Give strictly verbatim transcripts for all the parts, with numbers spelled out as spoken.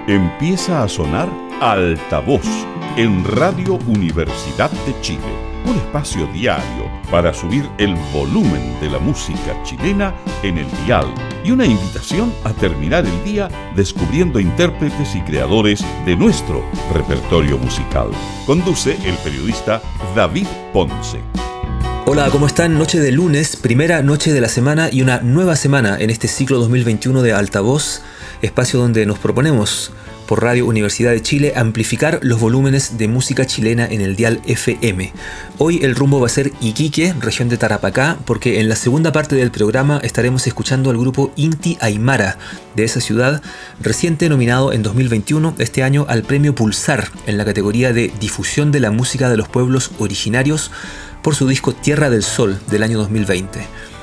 Empieza a sonar Altavoz en Radio Universidad de Chile, un espacio diario para subir el volumen de la música chilena en el dial y una invitación a terminar el día descubriendo intérpretes y creadores de nuestro repertorio musical. Conduce el periodista David Ponce. Hola, ¿cómo están? Noche de lunes, primera noche de la semana y una nueva semana en este ciclo dos mil veintiuno de Altavoz, espacio donde nos proponemos por Radio Universidad de Chile amplificar los volúmenes de música chilena en el dial F M. Hoy el rumbo va a ser Iquique, región de Tarapacá, porque en la segunda parte del programa estaremos escuchando al grupo Inti Aymara de esa ciudad, reciente nominado en dos mil veintiuno, este año, al premio Pulsar en la categoría de Difusión de la Música de los Pueblos Originarios por su disco Tierra del Sol del año dos mil veinte.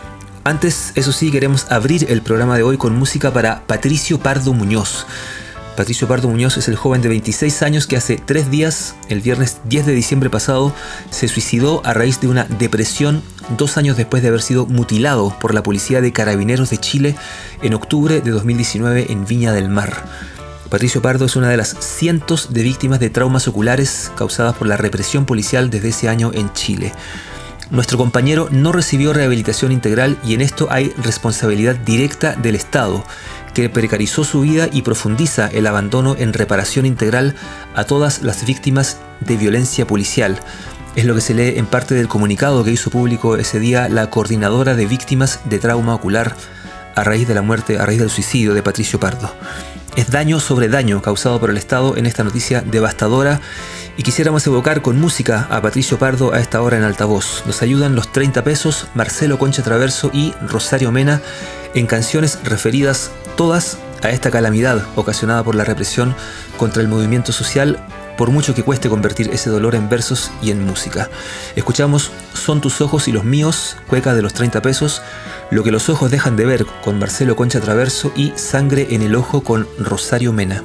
Antes, eso sí, queremos abrir el programa de hoy con música para Patricio Pardo Muñoz. Patricio Pardo Muñoz es el joven de veintiséis años que hace tres días, el viernes diez de diciembre pasado, se suicidó a raíz de una depresión dos años después de haber sido mutilado por la Policía de Carabineros de Chile en octubre de dos mil diecinueve en Viña del Mar. Patricio Pardo es una de las cientos de víctimas de traumas oculares causadas por la represión policial desde ese año en Chile. Nuestro compañero no recibió rehabilitación integral y en esto hay responsabilidad directa del Estado, que precarizó su vida y profundiza el abandono en reparación integral a todas las víctimas de violencia policial. Es lo que se lee en parte del comunicado que hizo público ese día la coordinadora de víctimas de trauma ocular a raíz de la muerte, a raíz del suicidio de Patricio Pardo. Es daño sobre daño causado por el Estado en esta noticia devastadora y quisiéramos evocar con música a Patricio Pardo a esta hora en Altavoz. Nos ayudan los treinta pesos, Marcelo Concha Traverso y Rosario Mena en canciones referidas todas a esta calamidad ocasionada por la represión contra el movimiento social, por mucho que cueste convertir ese dolor en versos y en música. Escuchamos Son tus ojos y los míos, cueca de los treinta pesos, Lo que los ojos dejan de ver con Marcelo Concha Traverso y Sangre en el ojo con Rosario Mena.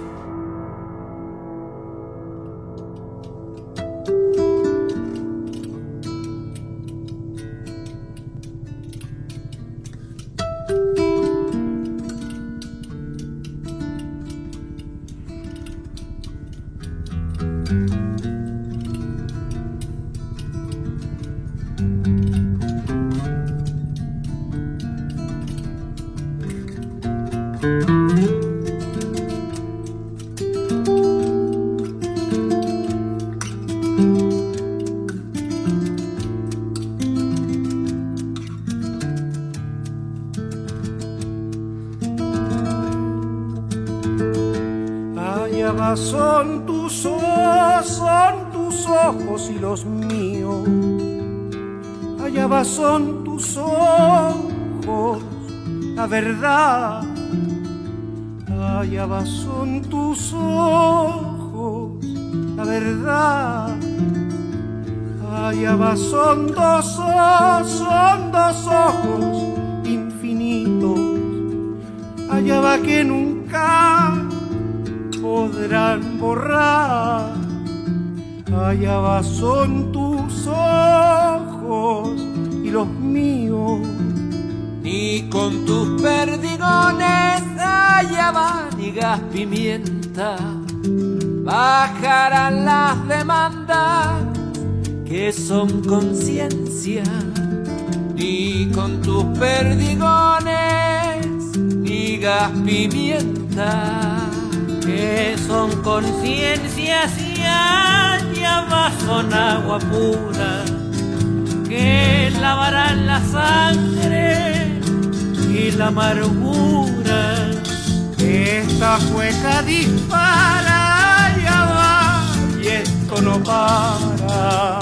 Son tus ojos, son tus ojos y los míos. Allá va, son tus ojos, la verdad. Allá va, son tus ojos, la verdad. Allá va, son dos ojos, son dos ojos infinitos. Allá va que nunca podrán borrar. Allá va, son tus ojos y los míos. Ni con tus perdigones allá va ni gas pimienta. Bajarán las demandas que son conciencia. Ni con tus perdigones ni gas pimienta, que son conciencias y allá va son agua pura, que lavarán la sangre y la amargura. Esta cueca dispara, allá va, y esto no para.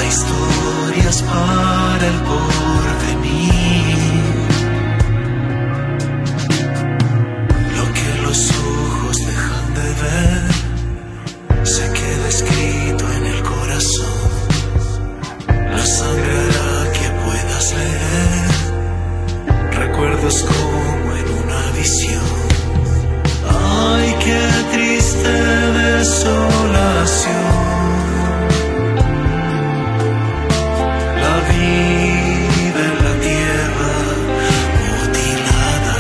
historias para el porvenir. Lo que los ojos dejan de ver se queda escrito en el corazón. La sangre hará que puedas leer recuerdos como en una visión. Ay, qué triste desolación. La vida en la tierra mutilada.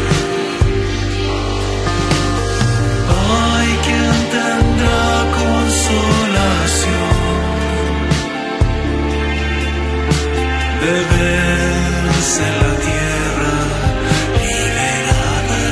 Ay, ¿quién tendrá consolación de verse en la tierra liberada?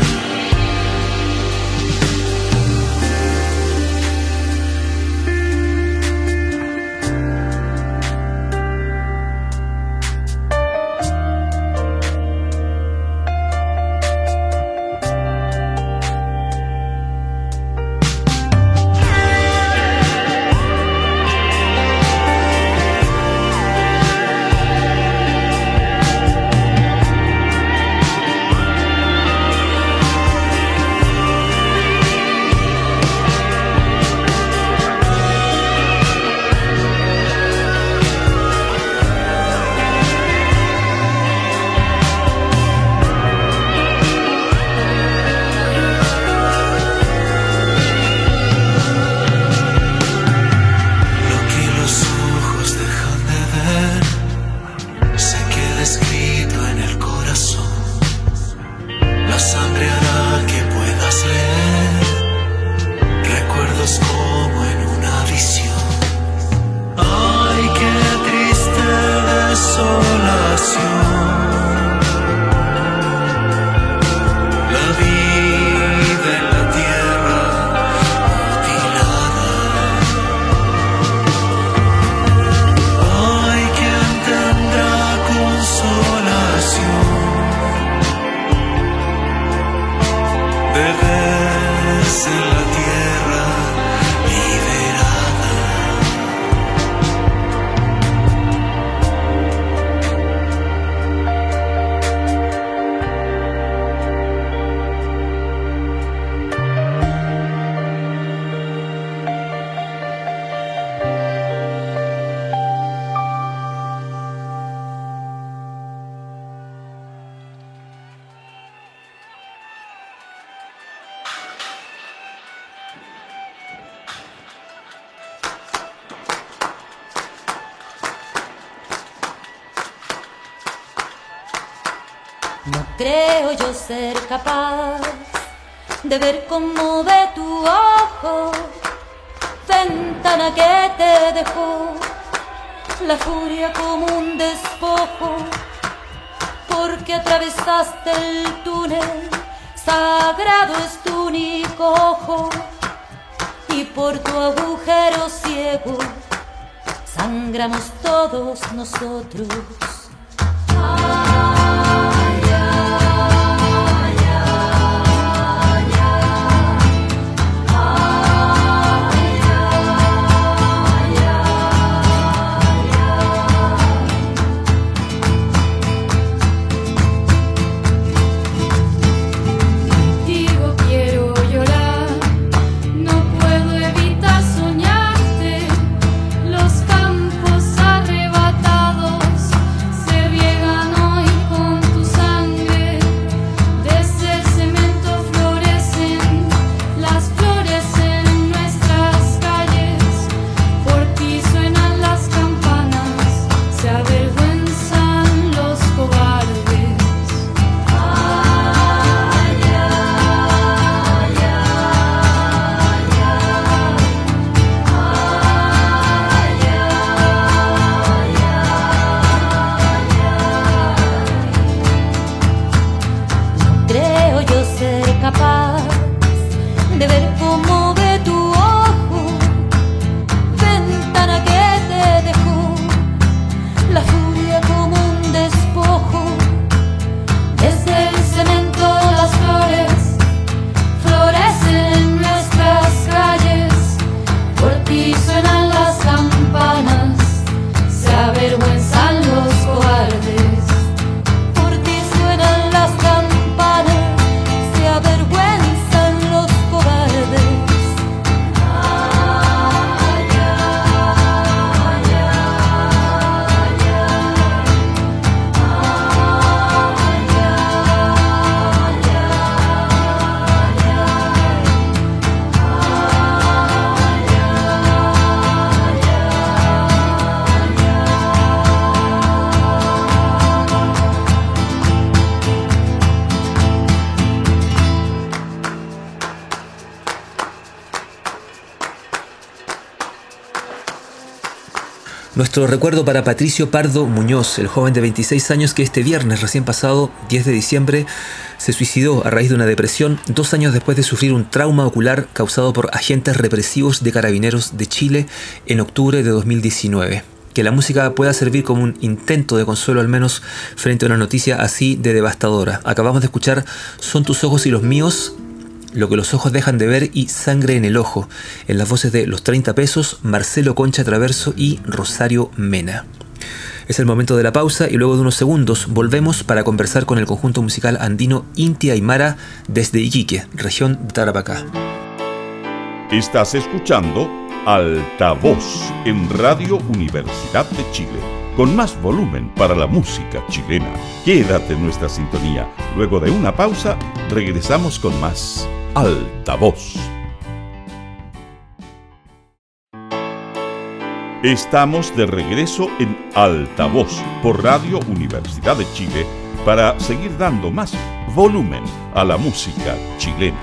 No creo yo ser capaz de ver como de tu ojo, ventana que te dejó la furia como un despojo, porque atravesaste el túnel, sagrado es tu único ojo, y por tu agujero ciego sangramos todos nosotros. Los campos arrebatados se riegan hoy Nuestro recuerdo para Patricio Pardo Muñoz, el joven de veintiséis años que este viernes recién pasado, diez de diciembre, se suicidó a raíz de una depresión dos años después de sufrir un trauma ocular causado por agentes represivos de Carabineros de Chile en octubre de dos mil diecinueve. Que la música pueda servir como un intento de consuelo al menos frente a una noticia así de devastadora. Acabamos de escuchar Son tus ojos y los míos, Lo que los ojos dejan de ver y Sangre en el ojo, en las voces de Los treinta Pesos, Marcelo Concha Traverso y Rosario Mena. Es el momento de la pausa y luego de unos segundos volvemos para conversar con el conjunto musical andino Inti Aymara desde Iquique, región de Tarapacá. Estás escuchando Altavoz en Radio Universidad de Chile, con más volumen para la música chilena. Quédate en nuestra sintonía. Luego de una pausa, regresamos con más Altavoz. Estamos de regreso en Altavoz por Radio Universidad de Chile para seguir dando más volumen a la música chilena.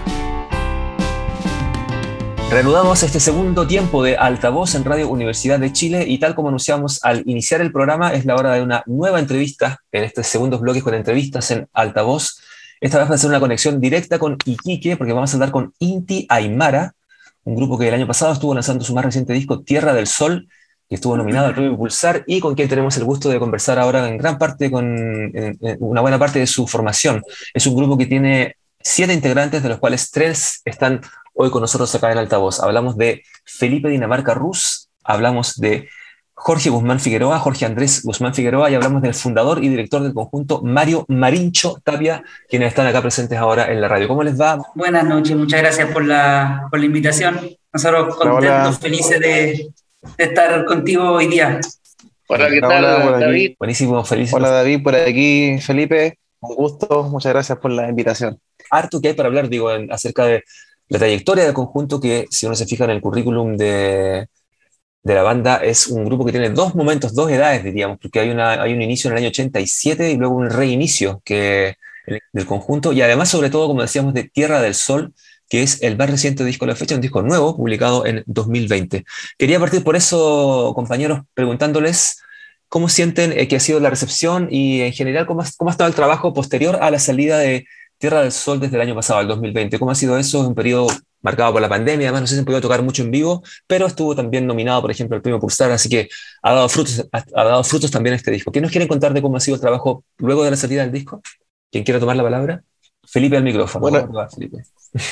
Reanudamos este segundo tiempo de Altavoz en Radio Universidad de Chile y tal como anunciamos al iniciar el programa, es la hora de una nueva entrevista en este segundo bloque con entrevistas en Altavoz. Esta vez va a ser una conexión directa con Iquique porque vamos a hablar con Inti Aymara, un grupo que el año pasado estuvo lanzando su más reciente disco Tierra del Sol, que estuvo nominado al Premio Pulsar y con quien tenemos el gusto de conversar ahora en gran parte, con en, en una buena parte de su formación. Es un grupo que tiene siete integrantes, de los cuales tres están hoy con nosotros acá en Altavoz. Hablamos de Felipe Dinamarca Rus, hablamos de Jorge Guzmán Figueroa, Jorge Andrés Guzmán Figueroa, y hablamos del fundador y director del conjunto, Mario Marincho Tapia, quienes están acá presentes ahora en la radio. ¿Cómo les va? Buenas noches, muchas gracias por la, por la invitación. Nosotros contentos, hola. Felices de, de estar contigo hoy día. Hola, ¿qué tal, hola, David? Buenísimo, feliz. Hola, David, por aquí, Felipe. Un gusto, muchas gracias por la invitación. Harto que hay para hablar, digo, en, acerca de la trayectoria del conjunto, que si uno se fija en el currículum de, de la banda, es un grupo que tiene dos momentos, dos edades, diríamos, porque hay, una, hay un inicio en el año ochenta y siete y luego un reinicio que, del conjunto, y además, sobre todo, como decíamos, de Tierra del Sol, que es el más reciente disco de la fecha, un disco nuevo, publicado en dos mil veinte. Quería partir por eso, compañeros, preguntándoles cómo sienten eh, que ha sido la recepción y, en general, cómo ha, cómo ha estado el trabajo posterior a la salida de Tierra del Sol desde el año pasado, el dos mil veinte. ¿Cómo ha sido eso? Es un periodo marcado por la pandemia, además no sé si han podido tocar mucho en vivo, pero estuvo también nominado, por ejemplo, al Premio Pulsar, así que ha dado frutos, ha, ha dado frutos también este disco. ¿Qué nos quieren contar de cómo ha sido el trabajo luego de la salida del disco? ¿Quién quiere tomar la palabra? Felipe al micrófono. Bueno, va, Felipe.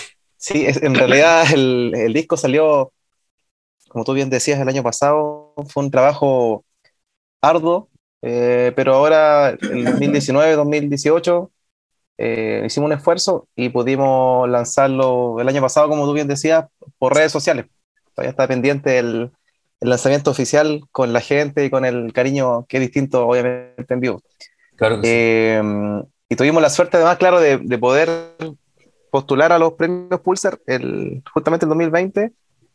Sí, es, en realidad el, el disco salió, como tú bien decías, el año pasado. Fue un trabajo arduo, eh, pero ahora, en dos mil diecinueve, dos mil dieciocho, Eh, hicimos un esfuerzo y pudimos lanzarlo el año pasado, como tú bien decías, por redes sociales. Todavía está pendiente el, el lanzamiento oficial con la gente y con el cariño que es distinto, obviamente, en vivo. Claro que eh, sí. Y tuvimos la suerte, además, claro, de, de poder postular a los premios Pulsar el, justamente el dos mil veinte.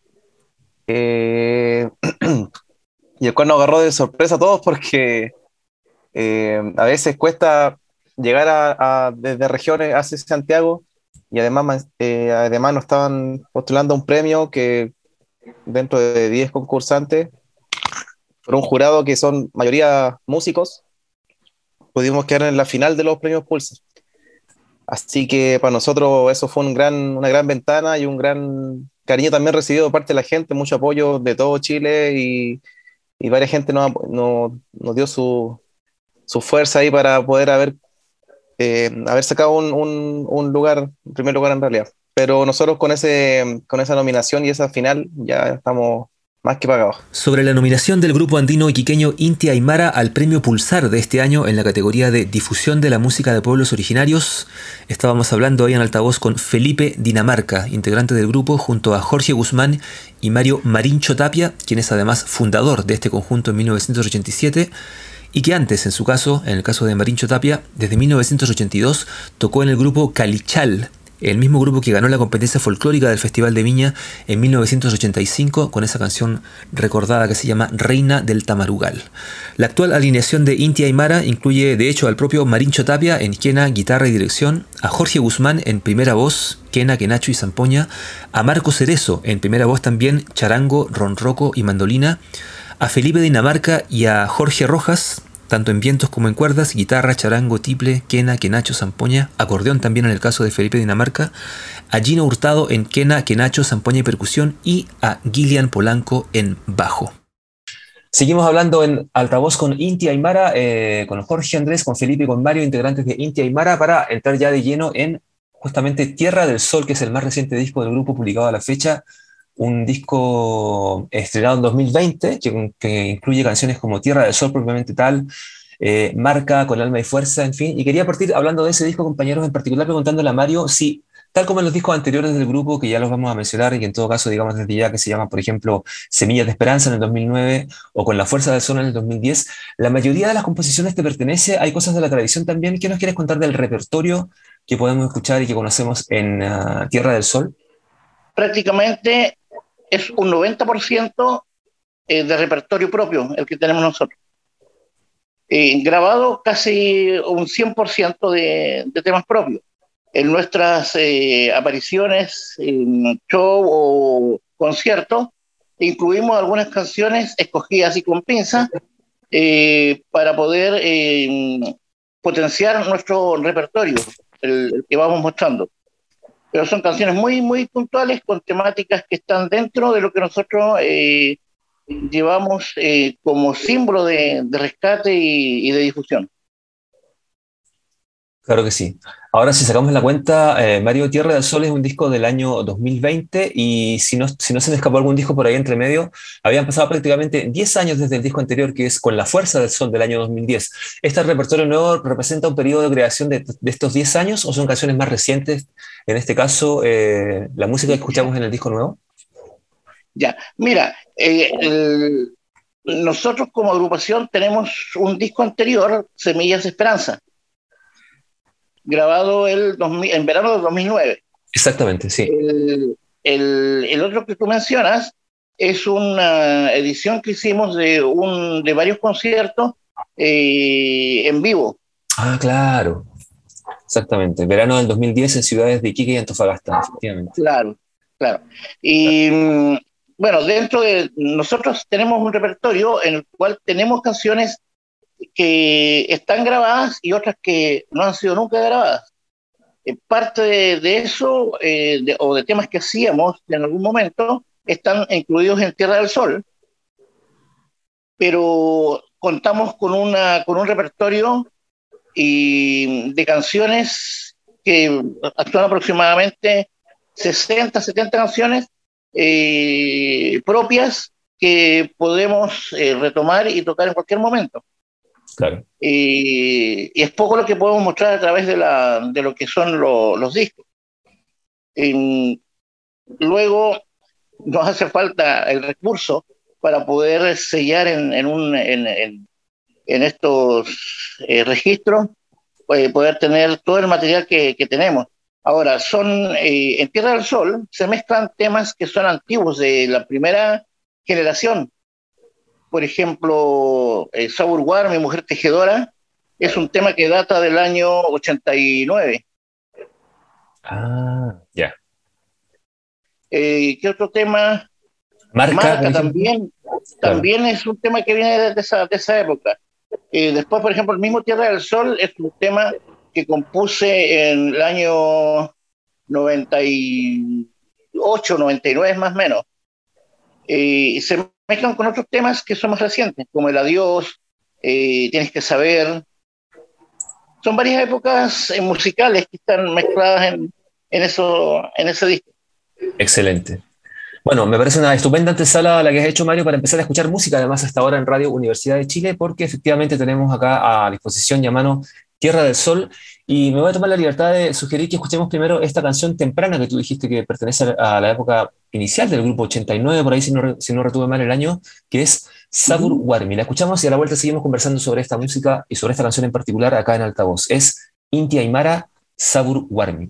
Eh, y el cual nos agarró de sorpresa a todos porque eh, a veces cuesta llegar a, a, desde regiones hacia Santiago, y además, eh, además nos estaban postulando un premio que dentro de diez concursantes, por un jurado que son mayoría músicos, pudimos quedar en la final de los premios Pulsar. Así que para nosotros eso fue un gran, una gran ventana y un gran cariño también recibido de parte de la gente, mucho apoyo de todo Chile, y, y varias gente nos, nos, nos dio su, su fuerza ahí para poder haber Eh, haber sacado un, un, un lugar, un primer lugar en realidad. Pero nosotros con, ese, con esa nominación y esa final ya estamos más que pagados. Sobre la nominación del grupo andino iquiqueño Inti Aymara al Premio Pulsar de este año en la categoría de Difusión de la Música de Pueblos Originarios, estábamos hablando hoy en Altavoz con Felipe Dinamarca, integrante del grupo, junto a Jorge Guzmán y Mario Marincho Tapia, quien es además fundador de este conjunto en mil novecientos ochenta y siete, y que antes, en su caso, en el caso de Marincho Tapia, desde mil novecientos ochenta y dos tocó en el grupo Calichal, el mismo grupo que ganó la competencia folclórica del Festival de Viña en mil novecientos ochenta y cinco con esa canción recordada que se llama Reina del Tamarugal. La actual alineación de Inti Aymara incluye de hecho al propio Marincho Tapia en quena, guitarra y dirección, a Jorge Guzmán en primera voz, quena, quenacho y zampoña, a Marco Cerezo en primera voz también, charango, ronroco y mandolina, a Felipe Dinamarca y a Jorge Rojas, tanto en vientos como en cuerdas, guitarra, charango, tiple, quena, quenacho, zampoña, acordeón también en el caso de Felipe Dinamarca, a Gino Hurtado en quena, quenacho, zampoña y percusión, y a Gillian Polanco en bajo. Seguimos hablando en altavoz con Inti Aymara, eh, con Jorge Andrés, con Felipe y con Mario, integrantes de Inti Aymara, para entrar ya de lleno en justamente Tierra del Sol, que es el más reciente disco del grupo publicado a la fecha, un disco estrenado en dos mil veinte, que, que incluye canciones como Tierra del Sol propiamente tal, eh, Marca, Con Alma y Fuerza, en fin. Y quería partir hablando de ese disco, compañeros, en particular preguntándole a Mario si, tal como en los discos anteriores del grupo, que ya los vamos a mencionar y que en todo caso, digamos desde ya, que se llama, por ejemplo, Semillas de Esperanza en el dos mil nueve o Con la Fuerza del Sol en el dos mil diez, la mayoría de las composiciones te pertenece, hay cosas de la tradición también. ¿Qué nos quieres contar del repertorio que podemos escuchar y que conocemos en uh, Tierra del Sol? Prácticamente es un noventa por ciento de repertorio propio el que tenemos nosotros. Eh, grabado casi un cien por ciento de, de temas propios. En nuestras eh, apariciones, en show o conciertos, incluimos algunas canciones escogidas y con pinzas eh, para poder eh, potenciar nuestro repertorio, el, el que vamos mostrando. Pero son canciones muy, muy puntuales con temáticas que están dentro de lo que nosotros eh, llevamos eh, como símbolo de, de rescate y, y de difusión. Claro que sí. Ahora, si sacamos la cuenta, eh, Mario, Tierra del Sol es un disco del año dos mil veinte y si no, si no se me escapó algún disco por ahí entre medio, habían pasado prácticamente diez años desde el disco anterior, que es Con la Fuerza del Sol del año dos mil diez. ¿Este repertorio nuevo representa un periodo de creación de, de estos diez años o son canciones más recientes? En este caso, eh, la música que escuchamos en el disco nuevo. Ya, mira, eh, el, nosotros como agrupación tenemos un disco anterior, Semillas de Esperanza, grabado el dos mil, en verano del dos mil nueve. Exactamente, sí. El, el, el otro que tú mencionas es una edición que hicimos de, un, de varios conciertos eh, en vivo. Ah, claro. Exactamente. Verano del dos mil diez en ciudades de Iquique y Antofagasta, efectivamente. Claro, claro. Y claro. Bueno, dentro de nosotros tenemos un repertorio en el cual tenemos canciones que están grabadas y otras que no han sido nunca grabadas. Eh, parte de, de eso, eh, de, o de temas que hacíamos en algún momento, están incluidos en Tierra del Sol, pero contamos con, una, con un repertorio y de canciones que son aproximadamente sesenta, setenta canciones eh, propias que podemos eh, retomar y tocar en cualquier momento. Claro. Y, y es poco lo que podemos mostrar a través de, la, de lo que son lo, los discos. Y luego nos hace falta el recurso para poder sellar en, en, un, en, en, en estos eh, registros, eh, poder tener todo el material que, que tenemos. Ahora, son eh, en Tierra del Sol se mezclan temas que son antiguos de la primera generación. Por ejemplo, eh, Sabur War, Mi Mujer Tejedora, es un tema que data del año ochenta y nueve. Ah, ya. Yeah. Eh, ¿Qué otro tema? Marca, Marca también, claro. También es un tema que viene de esa, de esa época. Eh, después, por ejemplo, el mismo Tierra del Sol es un tema que compuse en el año noventa y ocho, noventa y nueve más o menos. Eh, y se mezclan con otros temas que son más recientes, como El Adiós, eh, Tienes que Saber. Son varias épocas eh, musicales que están mezcladas en, en, eso, en ese disco. Excelente. Bueno, me parece una estupenda antesala la que has hecho, Mario, para empezar a escuchar música, además hasta ahora en Radio Universidad de Chile, porque efectivamente tenemos acá a disposición y a mano Tierra del Sol, y me voy a tomar la libertad de sugerir que escuchemos primero esta canción temprana que tú dijiste que pertenece a la época inicial del grupo ochenta y nueve, por ahí si no, si no retuve mal el año, que es Sabur Warmi. La escuchamos y a la vuelta seguimos conversando sobre esta música y sobre esta canción en particular acá en altavoz. Es Inti Aymara, Sabur Warmi.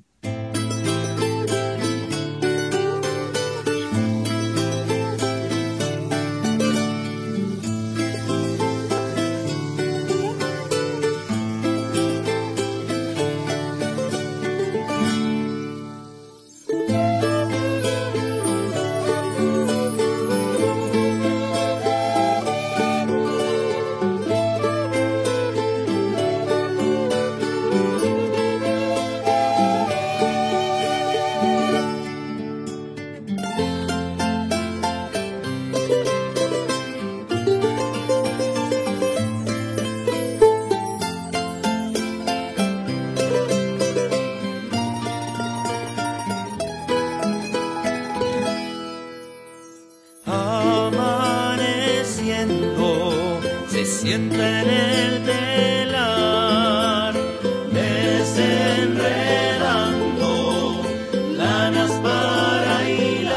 viento se sienta en el telar, desenredando lanas para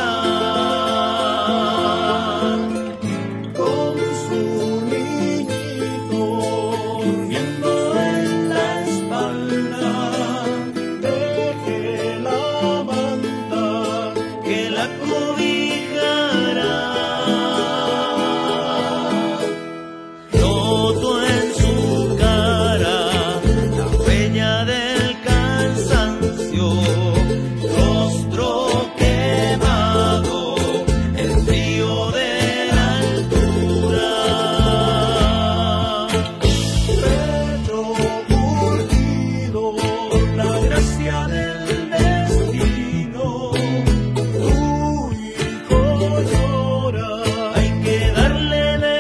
hilar, con su niñito durmiendo en la espalda, deje la manta que la cobijará. Noto en su cara la huella del cansancio, rostro quemado, el frío de la altura, pecho urdido, la gracia del destino. Tu hijo llora, hay que darle de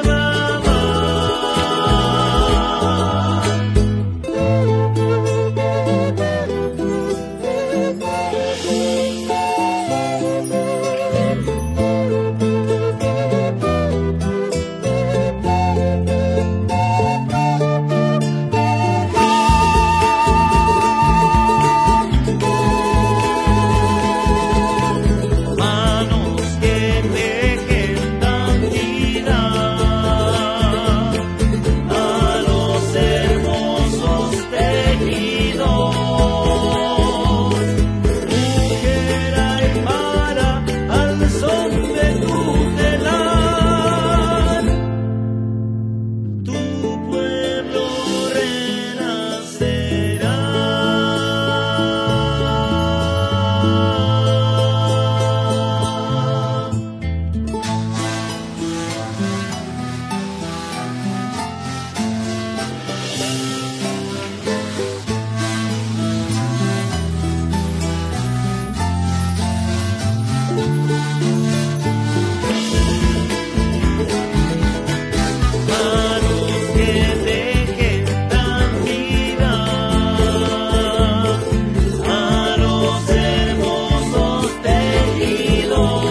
manos que tejen tan vida a los hermosos tejidos. Mujer aymara, al son de tu telar, tu pueblo renacerá. Manos que tejen tan vida a los hermosos tejidos.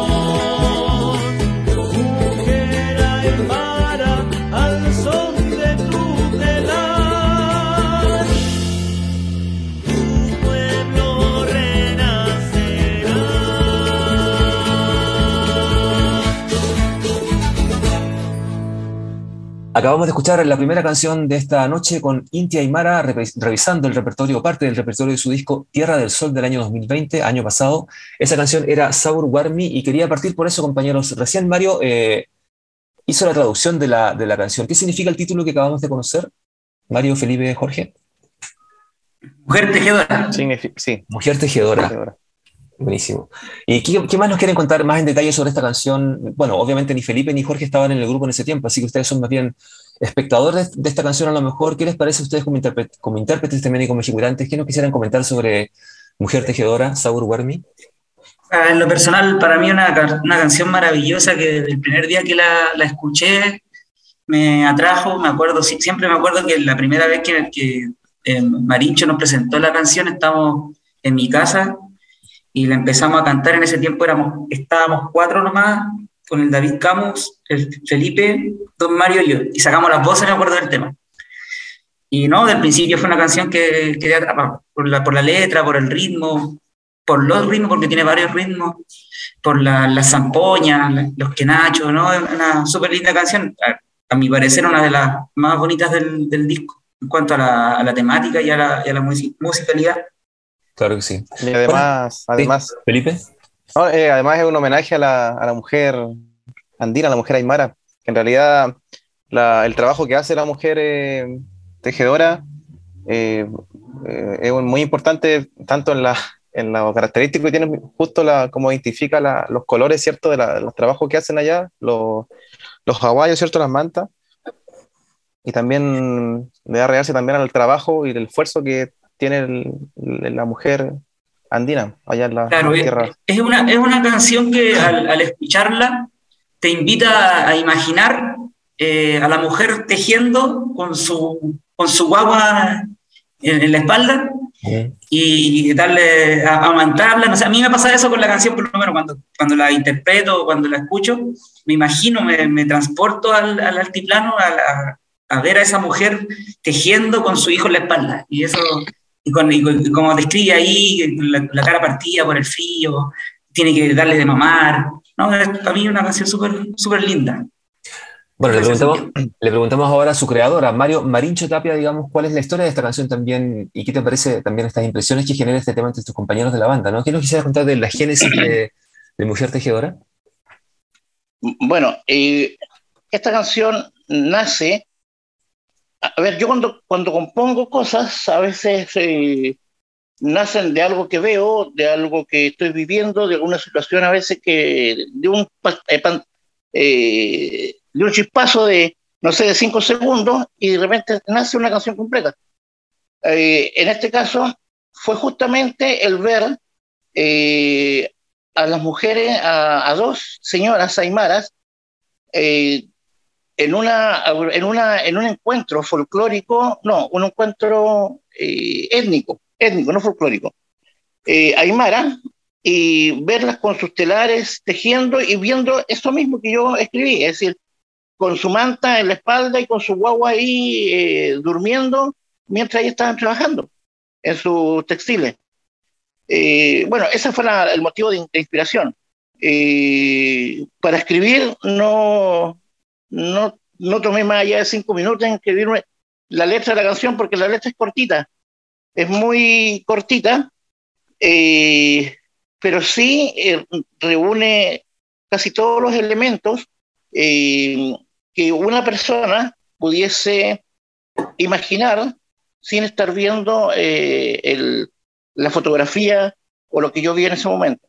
Mujer aymara, al son de tu telar, tu pueblo renacerá. Acabamos de escuchar la primera canción de esta noche con Inti Aymara, revis- revisando el repertorio, parte del repertorio de su disco Tierra del Sol del año dos mil veinte, año pasado. Esa canción era Sabur Warmi y quería partir por eso, compañeros. Recién Mario eh, hizo la traducción de la, de la canción. ¿Qué significa el título que acabamos de conocer? Mario, Felipe, Jorge. Mujer tejedora. Signifi- sí, Mujer tejedora. tejedora. Buenísimo. ¿Y qué, qué más nos quieren contar más en detalle sobre esta canción? Bueno, obviamente ni Felipe ni Jorge estaban en el grupo en ese tiempo, así que ustedes son más bien espectadores de, de esta canción a lo mejor. ¿Qué les parece a ustedes como, interpre- como intérpretes también y como figurantes? ¿Qué nos quisieran comentar sobre Mujer Tejedora, Sabur Warmi? Ah, En lo personal, para mí una, ca- una canción maravillosa que desde el primer día que la, la escuché me atrajo. Me acuerdo, si- siempre me acuerdo que la primera vez que, que eh, Marincho nos presentó la canción, estábamos en mi casa y la empezamos a cantar. En ese tiempo éramos, estábamos cuatro nomás, con el David Camus, el Felipe, Don Mario y yo, y sacamos las voces, me acuerdo del tema. Y no, del principio fue una canción que quería atrapar, por la, por la letra, por el ritmo, por los ritmos, porque tiene varios ritmos, por la, las zampoñas, la- los quenachos, ¿no? Es una súper linda canción, a, a mi parecer una de las más bonitas del, del disco, en cuanto a la, a la temática y a la, y a la music- musicalidad. Claro que sí. Y además, además, Sí, Felipe. no, eh, además es un homenaje a la, a la mujer andina, a la mujer aymara, que en realidad la- el trabajo que hace la mujer eh, tejedora eh, eh, es muy importante tanto en la, en lo característico que tiene, justo la, como identifica la- los colores, ¿cierto? De, la- de los trabajos que hacen allá, los, los hawaios, ¿cierto? Las mantas. Y también le da realce también al trabajo y el esfuerzo que tiene el- la mujer andina allá en la Claro, es, tierra. es una, es una canción que al, al escucharla te invita a imaginar eh, a la mujer tejiendo con su, con su guagua en, en la espalda Uh-huh. Y darle, a, amamantarla, no sé, a mí me pasa eso con la canción, por lo menos cuando, cuando la interpreto, cuando la escucho, me imagino, me, me transporto al, al altiplano a, la, a ver a esa mujer tejiendo con su hijo en la espalda, y eso, y, con, y, y como describe ahí, la, la cara partida por el frío, tiene que darle de mamar, no, es para mí una canción súper súper linda. Bueno, le preguntamos, le preguntamos ahora a su creadora, Mario Marincho Tapia, digamos, cuál es la historia de esta canción también y qué te parece también estas impresiones que genera este tema entre tus compañeros de la banda, ¿no? ¿Qué nos quisieras contar de la génesis de, de Mujer Tejedora? Bueno, eh, esta canción nace, a ver, yo cuando, cuando compongo cosas, a veces eh, nacen de algo que veo, de algo que estoy viviendo, de alguna situación a veces que, de un... Eh, eh, de un chispazo de, no sé, de cinco segundos y de repente nace una canción completa. Eh, en este caso fue justamente el ver eh, a las mujeres, a, a dos señoras aymaras, eh, en, una, en, una, en un encuentro folclórico, no, un encuentro eh, étnico, étnico, no folclórico, eh, aymara, y verlas con sus telares tejiendo y viendo eso mismo que yo escribí, es decir, con su manta en la espalda y con su guagua ahí eh, durmiendo mientras ellos estaban trabajando en sus textiles. Eh, bueno, ese fue la, el motivo de, de inspiración. Eh, para escribir no, no, no tomé más allá de cinco minutos en escribir la letra de la canción porque la letra es cortita, es muy cortita, eh, pero sí eh, reúne casi todos los elementos eh, que una persona pudiese imaginar sin estar viendo eh, el, la fotografía o lo que yo vi en ese momento.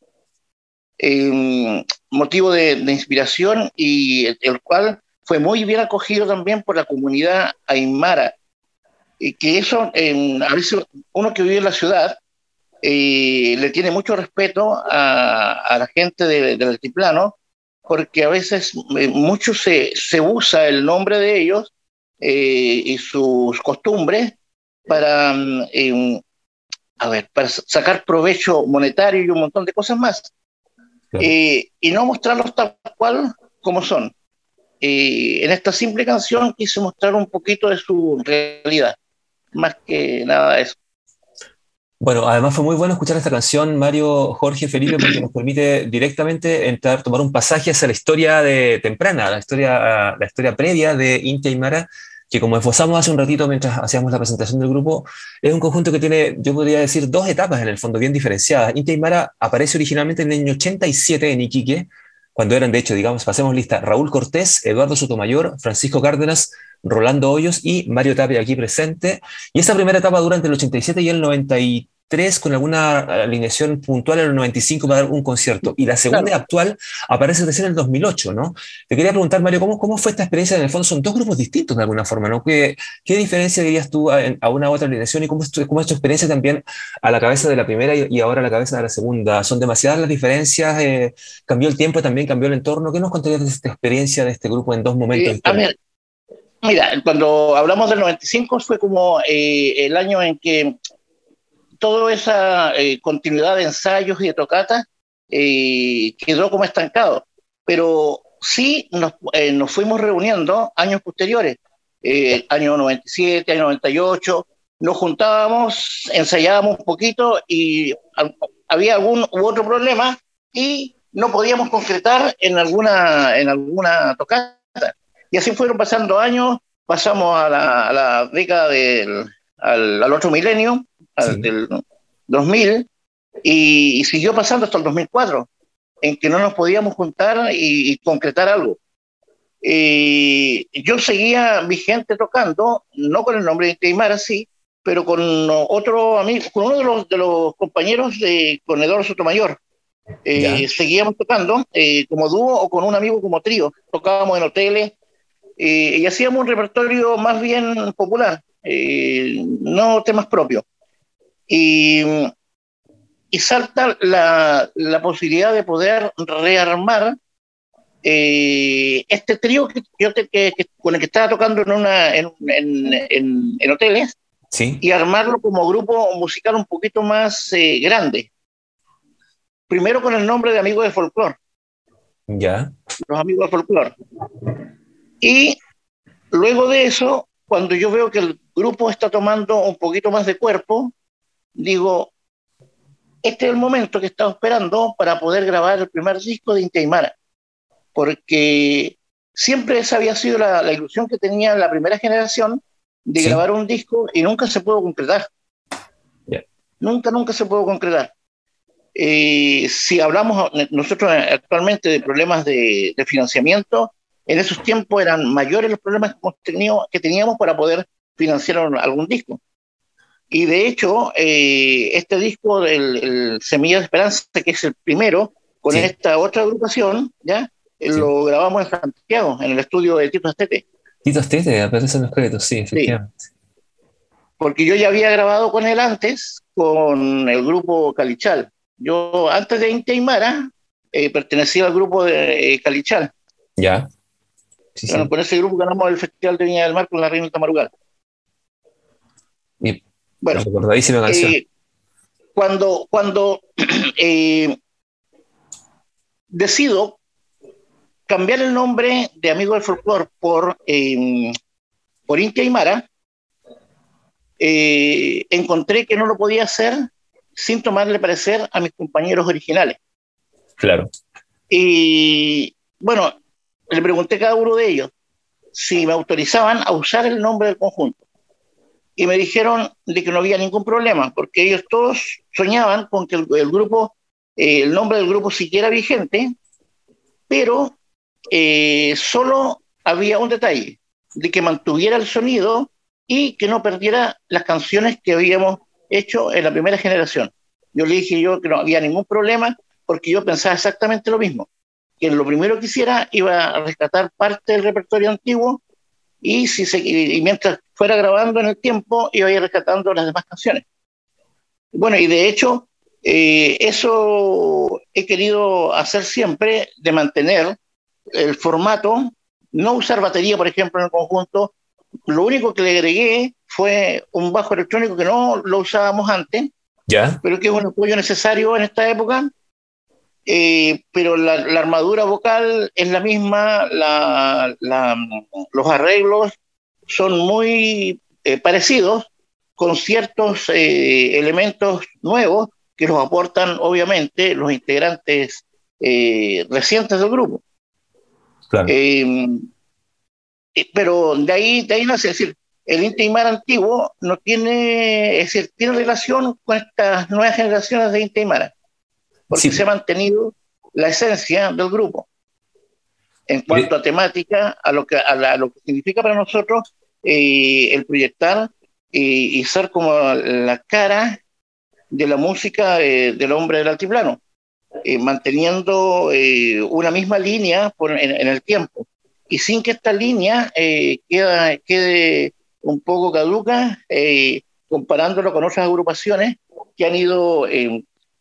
Eh, motivo de, de inspiración y el, el cual fue muy bien acogido también por la comunidad aymara, y que eso, eh, a veces uno que vive en la ciudad eh, le tiene mucho respeto a, a la gente de, del altiplano, porque a veces eh, mucho se, se usa el nombre de ellos eh, y sus costumbres para, eh, a ver, para sacar provecho monetario y un montón de cosas más, claro. eh, y no mostrarlos tal cual como son. Eh, en esta simple canción quise mostrar un poquito de su realidad, más que nada de eso. Bueno, además fue muy bueno escuchar esta canción, Mario, Jorge, Felipe, porque nos permite directamente entrar, tomar un pasaje hacia la historia de temprana, la historia, la historia previa de Inti Aymara, que como esbozamos hace un ratito mientras hacíamos la presentación del grupo, es un conjunto que tiene, yo podría decir, dos etapas en el fondo bien diferenciadas. Inti Aymara aparece originalmente en el año ochenta y siete en Iquique, cuando eran, de hecho, digamos, pasemos lista, Raúl Cortés, Eduardo Sotomayor, Francisco Cárdenas, Rolando Hoyos y Mario Tapia aquí presente. Y esa primera etapa dura entre el ochenta y siete y el noventa y tres, con alguna alineación puntual en el noventa y cinco para dar un concierto. Y la segunda claro. actual aparece recién en el dos mil ocho, ¿no? Te quería preguntar, Mario, ¿cómo, cómo fue esta experiencia? En el fondo son dos grupos distintos de alguna forma, ¿no? ¿Qué, qué diferencia dirías tú a, a una u otra alineación y cómo es, tu, cómo es tu experiencia también a la cabeza de la primera y, y ahora a la cabeza de la segunda? ¿Son demasiadas las diferencias? Eh, ¿Cambió el tiempo, también cambió el entorno? ¿Qué nos contarías de esta experiencia de este grupo en dos momentos? Eh, a ver, mira, cuando hablamos del noventa y cinco fue como eh, el año en que toda esa eh, continuidad de ensayos y de tocatas eh, quedó como estancado, pero sí nos, eh, nos fuimos reuniendo años posteriores, eh, año noventa y siete, año noventa y ocho, nos juntábamos, ensayábamos un poquito y a, había algún u otro problema y no podíamos concretar en alguna, en alguna tocata. Y así fueron pasando años, pasamos a la, a la década del al, al otro milenio, al, sí. del dos mil, y, y siguió pasando hasta el dos mil cuatro, en que no nos podíamos juntar y, y concretar algo. Eh, yo seguía vigente tocando, no con el nombre de Inti Aymara, sí, pero con otro amigo, con uno de los, de los compañeros de con Eduardo Sotomayor. Eh, seguíamos tocando eh, como dúo o con un amigo como trío. Tocábamos en hoteles eh, y hacíamos un repertorio más bien popular, eh, no temas propios. Y, y salta la, la posibilidad de poder rearmar eh, este trío que, yo te, que, que, con el que estaba tocando en, una, en, en, en, en hoteles, Sí. y armarlo como grupo musical un poquito más eh, grande. Primero con el nombre de Amigos de Folclore, Ya. los Amigos de Folclore. Y luego de eso, cuando yo veo que el grupo está tomando un poquito más de cuerpo, digo, este es el momento que estaba esperando para poder grabar el primer disco de Inti Aymara, porque siempre esa había sido la, la ilusión que tenía la primera generación de Sí. grabar un disco y nunca se pudo concretar. Yeah. Nunca, nunca se pudo concretar. Eh, si hablamos nosotros actualmente de problemas de, de financiamiento, en esos tiempos eran mayores los problemas que, hemos tenido, que teníamos para poder financiar algún disco. Y de hecho, eh, este disco, el, el Semilla de Esperanza, que es el primero, con Sí. esta otra agrupación, ¿ya? Sí. Lo grabamos en Santiago, en el estudio de Tito Astete. Tito Astete, aparece en los créditos, sí, efectivamente. Sí. Porque yo ya había grabado con él antes, con el grupo Calichal. Yo, antes de Inti Aymara, eh, pertenecía al grupo de eh, Calichal. Ya. Sí, Bueno, sí. con ese grupo ganamos el Festival de Viña del Mar con la Reina del Tamarugal. Y, bueno, recordadísima canción. Eh, cuando cuando eh, decido cambiar el nombre de Amigos del Folclore por, eh, por Inti Aymara, eh, encontré que no lo podía hacer sin tomarle parecer a mis compañeros originales. Claro. Y bueno, le pregunté a cada uno de ellos si me autorizaban a usar el nombre del conjunto. Y me dijeron de que no había ningún problema, porque ellos todos soñaban con que el, el grupo, eh, el nombre del grupo siguiera vigente, pero eh, solo había un detalle, de que mantuviera el sonido y que no perdiera las canciones que habíamos hecho en la primera generación. Yo le dije yo que no había ningún problema, porque yo pensaba exactamente lo mismo, que lo primero que hiciera iba a rescatar parte del repertorio antiguo y, si se, y mientras fuera grabando en el tiempo iba a ir rescatando las demás canciones. Bueno, y de hecho eh, eso he querido hacer siempre, de mantener el formato, no usar batería, por ejemplo, en el conjunto. Lo único que le agregué fue un bajo electrónico que no lo usábamos antes, ¿Ya? pero que es un apoyo necesario en esta época. Eh, pero la, la armadura vocal es la misma, la, la, los arreglos son muy eh, parecidos, con ciertos eh, elementos nuevos que los aportan obviamente los integrantes eh, recientes del grupo. Claro. Eh, pero de ahí, de ahí nace, es decir, el Inti Aymara antiguo no tiene, es decir, tiene relación con estas nuevas generaciones de Inti Aymara, porque Sí. se ha mantenido la esencia del grupo en cuanto a temática, a lo que, a la, a lo que significa para nosotros eh, el proyectar y, y ser como la cara de la música eh, del hombre del altiplano, eh, manteniendo eh, una misma línea por, en, en el tiempo, y sin que esta línea eh, queda, quede un poco caduca, eh, comparándolo con otras agrupaciones que han ido eh,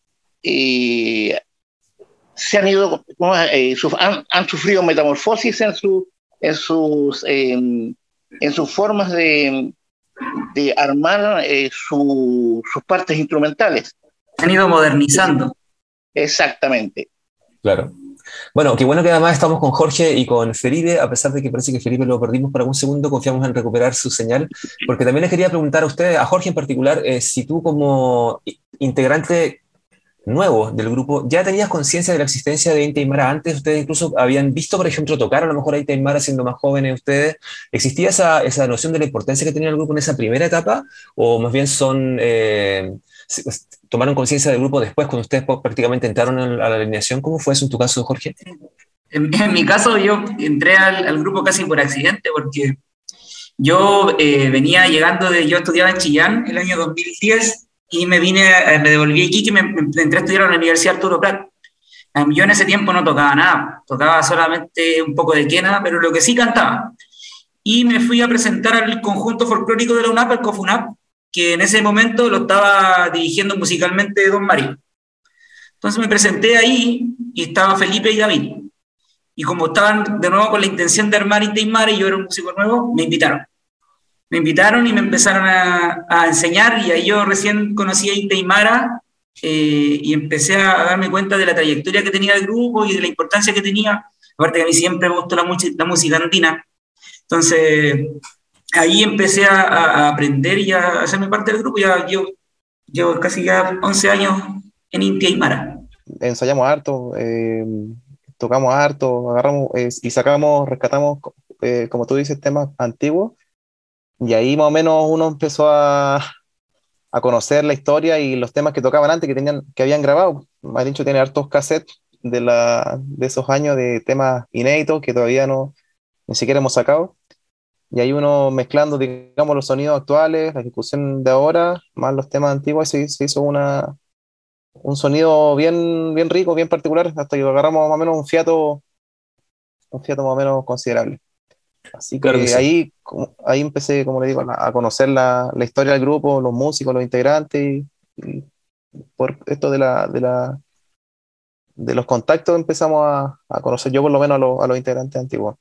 eh, se han ido eh, suf, han, han sufrido metamorfosis en su en sus eh, en sus formas de, de armar eh, su, sus partes instrumentales. Se han ido modernizando. Exactamente. Claro. Bueno, qué bueno que además estamos con Jorge y con Felipe, a pesar de que parece que Felipe lo perdimos por algún segundo, confiamos en recuperar su señal, porque también les quería preguntar a ustedes, a Jorge en particular, eh, si tú como integrante nuevo del grupo, ¿ya tenías conciencia de la existencia de Inti Aymara antes? ¿Ustedes incluso habían visto, por ejemplo, tocar a lo mejor a Inti Aymara siendo más jóvenes ustedes? ¿Existía esa, esa noción de la importancia que tenía el grupo en esa primera etapa? ¿O más bien son eh, tomaron conciencia del grupo después, cuando ustedes prácticamente entraron a la alineación? ¿Cómo fue eso en tu caso, Jorge? En, en mi caso, yo entré al, al grupo casi por accidente, porque yo eh, venía llegando de... Yo estudiaba en Chillán el año dos mil diez, y me vine, me devolví aquí, que me, me entré a estudiar a la Universidad Arturo Prat. Yo en ese tiempo no tocaba nada, tocaba solamente un poco de quena, pero lo que sí cantaba. Y me fui a presentar al conjunto folclórico de la UNAP, el COFUNAP, que en ese momento lo estaba dirigiendo musicalmente Don Mario. Entonces me presenté ahí, y estaba Felipe y David. Y como estaban de nuevo con la intención de armar Inti Aymara y yo era un músico nuevo, me invitaron. me invitaron y me empezaron a, a enseñar, y ahí yo recién conocí a Inti Aymara, eh, y empecé a darme cuenta de la trayectoria que tenía el grupo y de la importancia que tenía. Aparte que a mí siempre me gustó la, la música andina. Entonces, ahí empecé a, a aprender y a hacerme parte del grupo. Ya yo llevo casi ya once años en Inti Aymara. Ensayamos harto, eh, tocamos harto, agarramos eh, y sacamos, rescatamos, eh, como tú dices, temas antiguos. Y ahí más o menos uno empezó a, a conocer la historia y los temas que tocaban antes, que, tenían, que habían grabado. Marincho tiene hartos cassettes de, la, de esos años de temas inéditos que todavía no, ni siquiera hemos sacado. Y ahí uno mezclando, digamos, los sonidos actuales, la ejecución de ahora, más los temas antiguos, se, se hizo una, un sonido bien, bien rico, bien particular, hasta que agarramos más o menos un fiato, un fiato más o menos considerable. Así que, claro que sí. ahí, ahí empecé, como le digo, a, a conocer la, la historia del grupo, los músicos, los integrantes, y, y por esto de la, de la de los contactos empezamos a, a conocer, yo por lo menos a, lo, a los integrantes antiguos.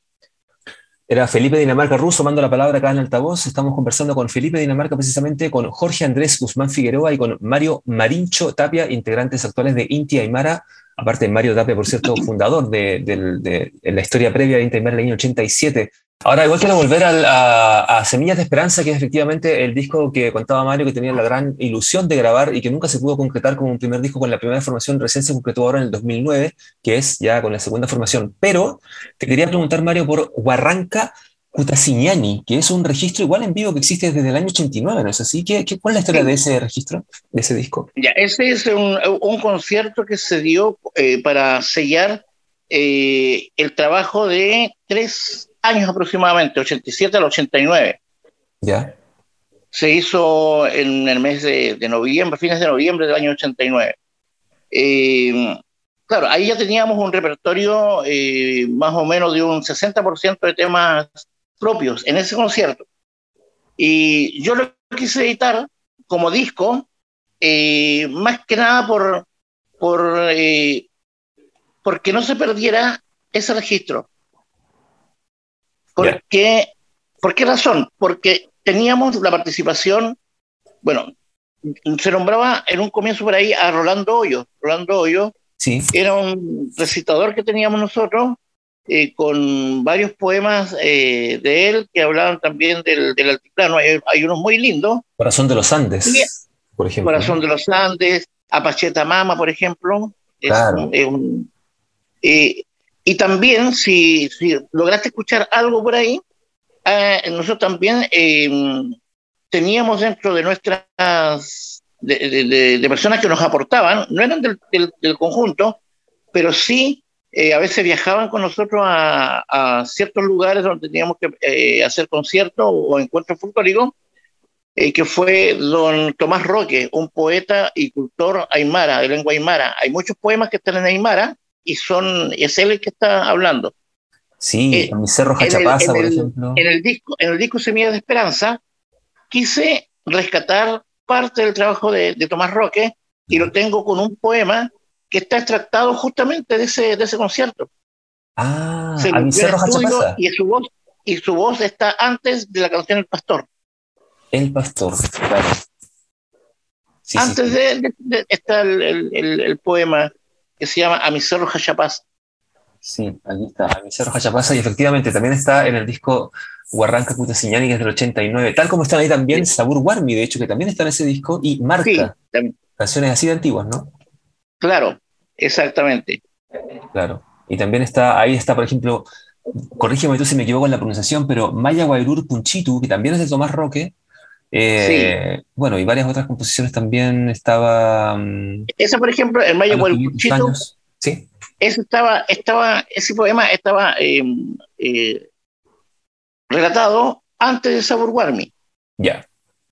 Era Felipe Dinamarca Russo, mando la palabra acá en altavoz. Estamos conversando con Felipe Dinamarca, precisamente con Jorge Andrés Guzmán Figueroa y con Mario Marincho Tapia, integrantes actuales de Inti Aymara. Aparte, Mario Tapia, por cierto, fundador de, de, de, de la historia previa de Inti Aymara en el año ochenta y siete. Ahora, igual quiero volver a, a, a Semillas de Esperanza, que es efectivamente el disco que contaba Mario, que tenía la gran ilusión de grabar y que nunca se pudo concretar como un primer disco con la primera formación. Recién se concretó ahora en el dos mil nueve, que es ya con la segunda formación. Pero te quería preguntar, Mario, por Huarranca Cutasiñani, que es un registro igual en vivo que existe desde el año ochenta y nueve, ¿no es así? ¿Qué, qué, ¿Cuál es la historia de ese registro, de ese disco? Ya, ese es un, un concierto que se dio eh, para sellar eh, el trabajo de tres años aproximadamente, ochenta y siete al ochenta y nueve. Ya. Se hizo en el mes de, de noviembre, fines de noviembre del año ochenta y nueve. Eh, claro, ahí ya teníamos un repertorio eh, más o menos de un sesenta por ciento de temas propios en ese concierto. Y yo lo quise editar como disco, eh, más que nada por, por, eh, porque no se perdiera ese registro. Porque, yeah. ¿Por qué razón? Porque teníamos la participación, bueno, se nombraba en un comienzo por ahí a Rolando Hoyo. Rolando Hoyo sí. Era un recitador que teníamos nosotros, eh, con varios poemas eh, de él que hablaban también del, del altiplano. Hay, hay unos muy lindos. Corazón de los Andes, sí. por ejemplo. Corazón de los Andes, Apacheta Mama, por ejemplo. Claro. Es un, es un, eh, y también, si, si lograste escuchar algo por ahí, eh, nosotros también eh, teníamos dentro de nuestras, de, de, de, de personas que nos aportaban, no eran del, del, del conjunto, pero sí eh, a veces viajaban con nosotros a, a ciertos lugares donde teníamos que eh, hacer conciertos o encuentros folclóricos, eh, que fue don Tomás Roque, un poeta y cultor aymara, de lengua aymara. Hay muchos poemas que están en aymara, y son, es él el que está hablando. Sí, eh, mi Cerro Jachapasa, por ejemplo. En el disco, en el disco Semillas de Esperanza, quise rescatar parte del trabajo de, de Tomás Roque, y lo tengo con un poema que está extractado justamente de ese, de ese concierto. Ah, a mi Cerro Jachapasa. Y su voz, y su voz está antes de la canción El Pastor. El Pastor, claro. Sí, antes sí, sí. De, de, de está el, el, el, el poema que se llama A mi Cerro Jachapasa. Sí, aquí está, A mi Cerro Jachapasa, y efectivamente también está en el disco Huarranca Cutasiñani, que es del ochenta y nueve, tal como están ahí también sí. Sabur Warmi, de hecho, que también está en ese disco, y Marca, sí, canciones así de antiguas, ¿no? Claro, exactamente. Claro, y también está, ahí está, por ejemplo, corrígeme tú si me equivoco en la pronunciación, pero Maya Guairur Punchitu, que también es de Tomás Roque. Eh, sí. Bueno, y varias otras composiciones también estaba. Um, Esa, por ejemplo, el Maya Guairur Punchitu. Sí. Ese, estaba, estaba, ese poema estaba eh, eh, relatado antes de Sabur Warmi. Ya. Yeah.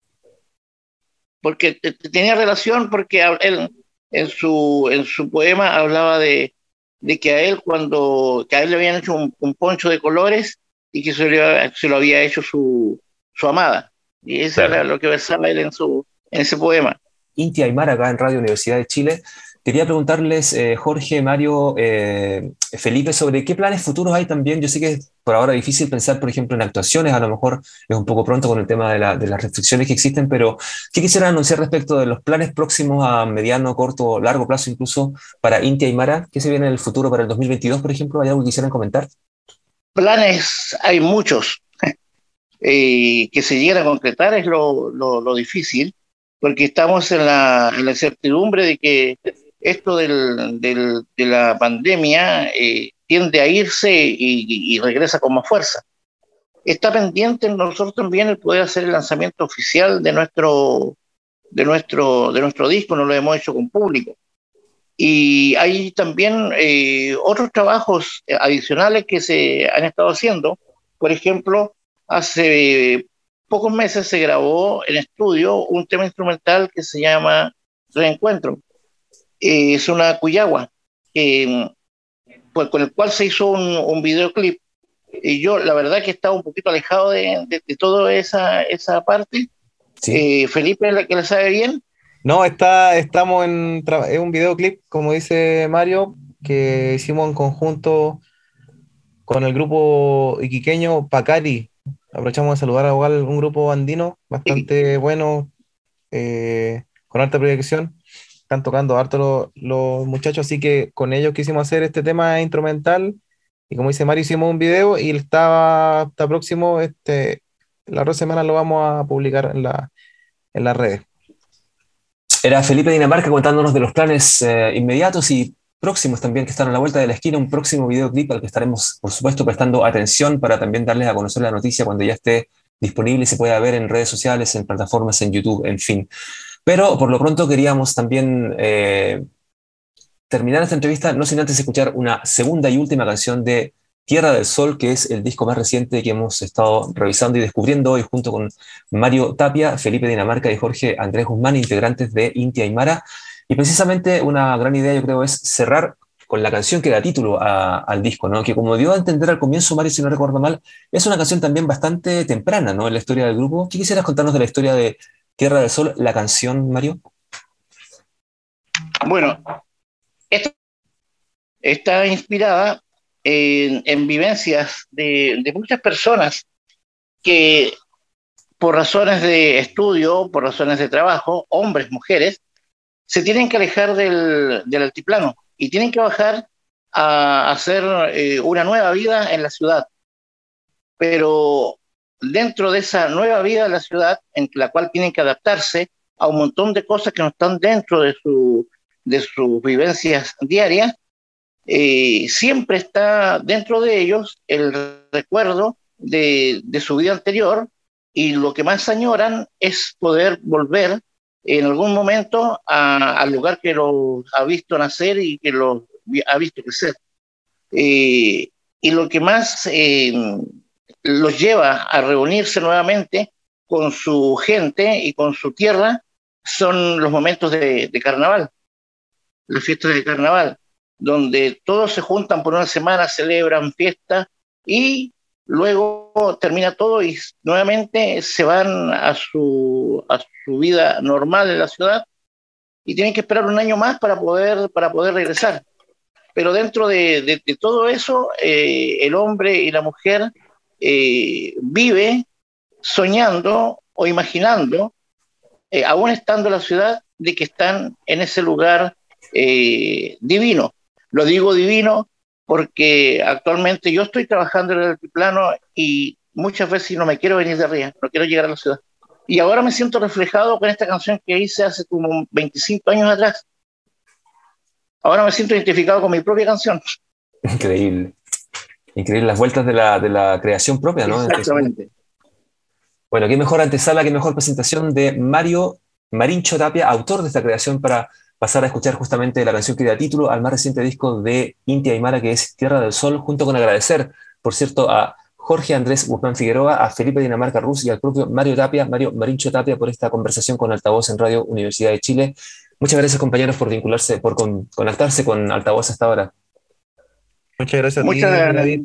Porque tenía relación, porque él en su, en su poema hablaba de, de que a él, cuando que a él le habían hecho un, un poncho de colores y que se, le, se lo había hecho su, su amada. Y eso claro. Era lo que versaba él en, su, en ese poema. Inti Aymara, acá en Radio Universidad de Chile. Quería preguntarles, eh, Jorge, Mario, eh, Felipe, sobre qué planes futuros hay también. Yo sé que es por ahora difícil pensar, por ejemplo, en actuaciones, a lo mejor es un poco pronto con el tema de, la, de las restricciones que existen, pero ¿qué quisieran anunciar respecto de los planes próximos a mediano, corto, largo plazo incluso para Inti Aymara? ¿Qué se viene en el futuro para el dos mil veintidós, por ejemplo? ¿Hay algo que quisieran comentar? Planes hay muchos. Eh, que se lleguen a concretar es lo, lo, lo difícil, porque estamos en la, en la incertidumbre de que esto del, del, de la pandemia eh, tiende a irse y, y regresa con más fuerza. Está pendiente en nosotros también el poder hacer el lanzamiento oficial de nuestro, de nuestro, de nuestro disco, no lo hemos hecho con público. Y hay también eh, otros trabajos adicionales que se han estado haciendo. Por ejemplo, hace pocos meses se grabó en estudio un tema instrumental que se llama Reencuentro. Eh, es una cuyagua, eh, pues, con el cual se hizo un, un videoclip. Y yo, la verdad, que estaba un poquito alejado de, de, de toda esa, esa parte. Sí. Eh, Felipe, la que le sabe bien. No, está, estamos en tra- es un videoclip, como dice Mario, que hicimos en conjunto con el grupo iquiqueño Pacari. Aprovechamos de saludar a igual un grupo andino bastante bueno, eh, con alta proyección. Están tocando harto los, los muchachos, así que con ellos quisimos hacer este tema instrumental. Y como dice Mario, hicimos un video y está, está próximo, este, las dos semanas lo vamos a publicar en, la, en las redes. Era Felipe Dinamarca contándonos de los planes eh, inmediatos y próximos también que están a la vuelta de la esquina, un próximo videoclip al que estaremos, por supuesto, prestando atención para también darles a conocer la noticia cuando ya esté disponible y se pueda ver en redes sociales, en plataformas, en YouTube, en fin. Pero por lo pronto queríamos también eh, terminar esta entrevista, no sin antes escuchar una segunda y última canción de Tierra del Sol, que es el disco más reciente que hemos estado revisando y descubriendo hoy junto con Mario Tapia, Felipe Dinamarca y Jorge Andrés Guzmán, integrantes de Inti Aymara. Y precisamente una gran idea, yo creo, es cerrar con la canción que da título a, al disco, ¿no? Que como dio a entender al comienzo, Mario, si no recuerdo mal, es una canción también bastante temprana, ¿no? En la historia del grupo. ¿Qué quisieras contarnos de la historia de Tierra del Sol, la canción, Mario? Bueno, esta está inspirada en, en vivencias de, de muchas personas que por razones de estudio, por razones de trabajo, hombres, mujeres, se tienen que alejar del, del altiplano y tienen que bajar a hacer eh, una nueva vida en la ciudad. Pero dentro de esa nueva vida en la ciudad, en la cual tienen que adaptarse a un montón de cosas que no están dentro de, su, de sus vivencias diarias, eh, siempre está dentro de ellos el recuerdo de, de su vida anterior, y lo que más añoran es poder volver en algún momento a, al lugar que los ha visto nacer y que los ha visto crecer. Eh, y lo que más eh, los lleva a reunirse nuevamente con su gente y con su tierra son los momentos de, de carnaval, las fiestas de carnaval, donde todos se juntan por una semana, celebran fiestas y luego termina todo y nuevamente se van a su, a su vida normal en la ciudad y tienen que esperar un año más para poder, para poder regresar. Pero dentro de, de, de todo eso, eh, el hombre y la mujer eh, vive soñando o imaginando, eh, aún estando en la ciudad, de que están en ese lugar eh, divino. Lo digo divino porque actualmente yo estoy trabajando en el altiplano y muchas veces no me quiero venir de arriba, no quiero llegar a la ciudad. Y ahora me siento reflejado con esta canción que hice hace como veinticinco años atrás. Ahora me siento identificado con mi propia canción. Increíble. Increíble las vueltas de la, de la creación propia, ¿no? Exactamente. Bueno, qué mejor antesala, qué mejor presentación de Mario Marincho Tapia, autor de esta creación, para pasar a escuchar justamente la canción que da título al más reciente disco de Inti Aymara, que es Tierra del Sol, junto con agradecer, por cierto, a Jorge Andrés Guzmán Figueroa, a Felipe Dinamarca Rus y al propio Mario Tapia, Mario Marincho Tapia, por esta conversación con Altavoz en Radio Universidad de Chile. Muchas gracias, compañeros, por vincularse, por con, conectarse con Altavoz hasta ahora. Muchas gracias a Muchas, ti, David.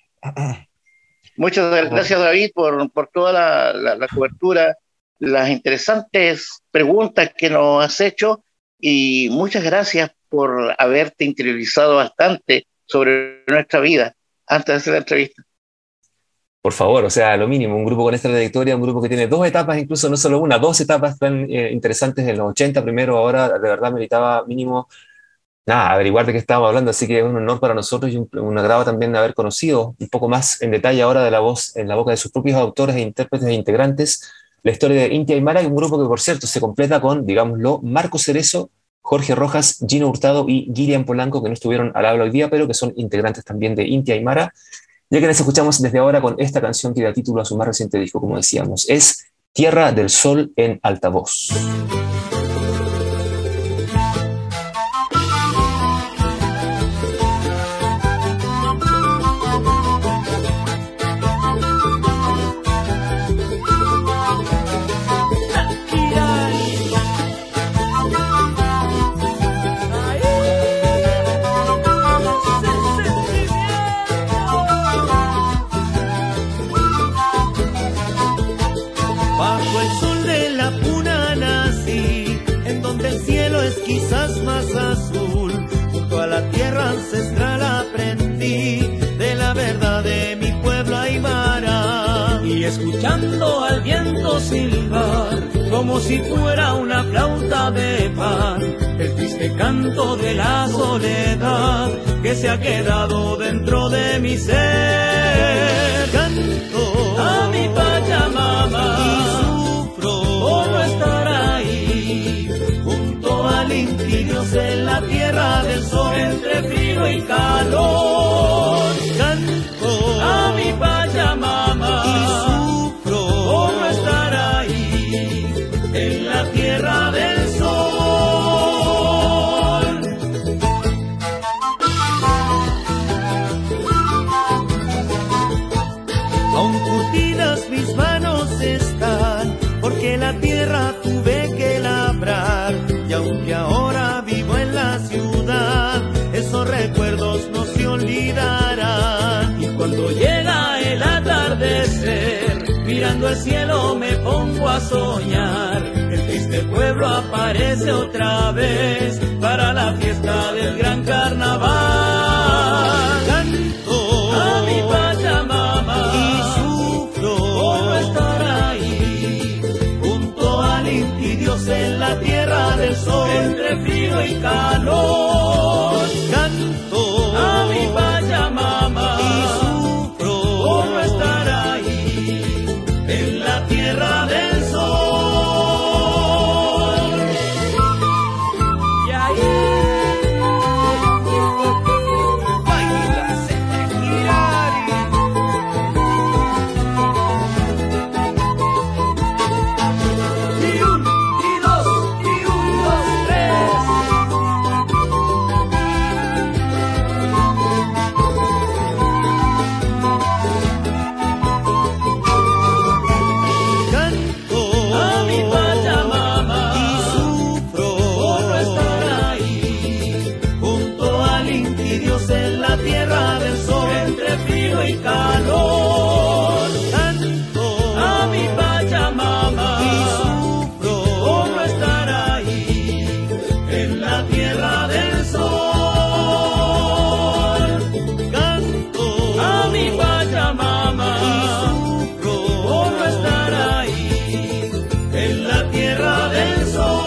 Muchas gracias, David, por, por toda la, la, la cobertura, las interesantes preguntas que nos has hecho, y muchas gracias por haberte interiorizado bastante sobre nuestra vida antes de hacer la entrevista. Por favor, o sea, lo mínimo, un grupo con esta trayectoria, un grupo que tiene dos etapas, incluso no solo una, dos etapas tan eh, interesantes en los ochenta primero, ahora de verdad meritaba mínimo, nada, averiguar de qué estábamos hablando, así que es un honor para nosotros y un, un agrado también haber conocido un poco más en detalle ahora de la voz en la boca de sus propios autores e intérpretes e integrantes, la historia de Inti Aymara, y un grupo que por cierto se completa con, digámoslo, Marco Cerezo, Jorge Rojas, Gino Hurtado y Gillian Polanco, que no estuvieron al habla hoy día, pero que son integrantes también de Inti Aymara. Ya que les escuchamos desde ahora con esta canción que da título a su más reciente disco, como decíamos, es Tierra del Sol en altavoz. Quizás más azul, junto a la tierra ancestral aprendí de la verdad de mi pueblo aymara. Y escuchando al viento silbar, como si fuera una flauta de pan, el triste canto de la soledad que se ha quedado dentro de mi ser. Canto a mi Pachamama y sufro por no estar ahí, junto al Inti Dios en la tierra del sol, entre frío y calor. Canto a mi Pachamama y sufro por no estar ahí, en la tierra del sol. Aún curtidas mis manos están, porque la tierra tuve que labrar. Y aunque ahora vivo en la ciudad, esos recuerdos no se olvidarán. Y cuando llega el atardecer, mirando el cielo me pongo a soñar. El triste pueblo aparece otra vez para la fiesta del gran carnaval. Canto a mi Pachamama y sufro por no estar ahí, junto al Inti Dios en la tierra del sol, entre frío y calor. Canto a mi Pachamama y sufro por no estar ahí, en la tierra del sol. Y ahí baila Setekirari. Y un, y dos, y un, dos, tres. Canto a mi Pachamama y sufro por no estar ahí, junto al Inti Dios en la tierra del sol, entre frío y calor. Canto a mi Pachamama y sufro por no estar ahí, en la tierra del sol. Canto a mi Pachamama y sufro por no estar ahí, en la tierra del sol.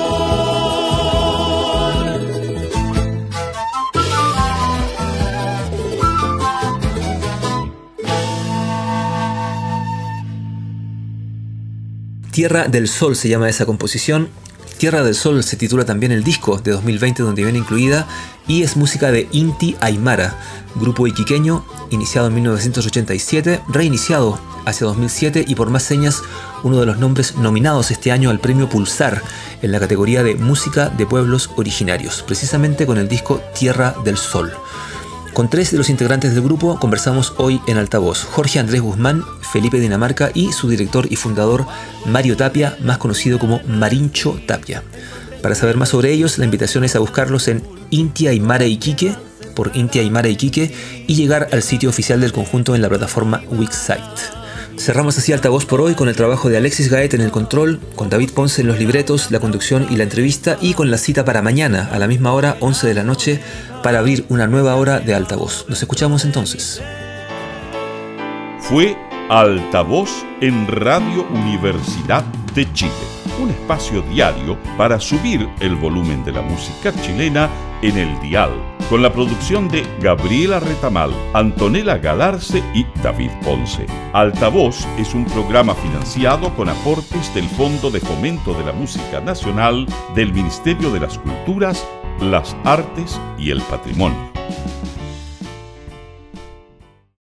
Tierra del Sol se llama esa composición. Tierra del Sol se titula también el disco de dos mil veinte donde viene incluida, y es música de Inti Aymara, grupo iquiqueño iniciado en mil novecientos ochenta y siete, reiniciado hacia dos mil siete y por más señas uno de los nombres nominados este año al premio Pulsar en la categoría de música de pueblos originarios, precisamente con el disco Tierra del Sol. Con tres de los integrantes del grupo conversamos hoy en altavoz: Jorge Andrés Guzmán, Felipe Dinamarca y su director y fundador Mario Tapia, más conocido como Marincho Tapia. Para saber más sobre ellos, la invitación es a buscarlos en Inti Aymara Iquique, por Inti Aymara Iquique, y llegar al sitio oficial del conjunto en la plataforma Wixsite. Cerramos así Altavoz por hoy con el trabajo de Alexis Gaet en el control, con David Ponce en los libretos, la conducción y la entrevista, y con la cita para mañana a la misma hora, once de la noche, para abrir una nueva hora de Altavoz. Nos escuchamos entonces. Fue Altavoz en Radio Universidad de Chile, un espacio diario para subir el volumen de la música chilena en el dial, con la producción de Gabriela Retamal, Antonella Galarce y David Ponce. Altavoz es un programa financiado con aportes del Fondo de Fomento de la Música Nacional del Ministerio de las Culturas, las Artes y el Patrimonio.